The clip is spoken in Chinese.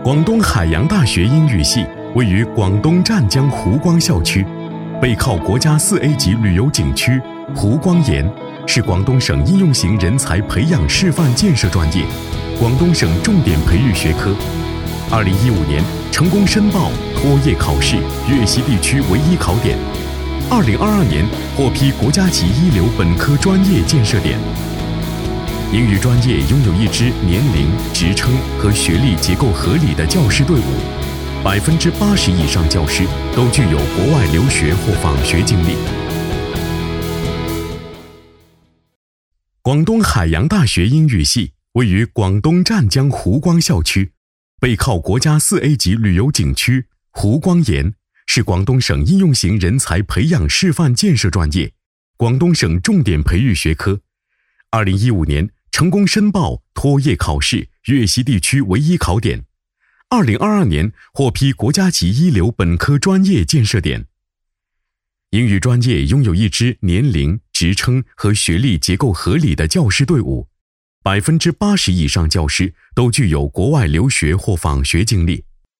广东海洋大学英语系位于广东湛江湖光校区，背靠国家4A 级旅游景区湖光岩，是广东省应用型人才培养示范建设专业，广东省重点培育学科。2015年成功申报托业考试粤西地区唯一考点，2022年获批国家级一流本科专业建设点。英语专业拥有一支年龄、职称和学历结构合理的教师队伍，80%以上教师都具有国外留学或访学经历。广东海洋大学英语系位于广东湛江湖光校区，背靠国家4A 级旅游景区湖光岩，是广东省应用型人才培养示范建设专业，广东省重点培育学科。2015年成功申报托业考试粤西地区唯一考点，2022年获批国家级一流本科专业建设点。英语专业拥有一支年龄、职称和学历结构合理的教师队伍，80%以上教师都具有国外留学或访学经历。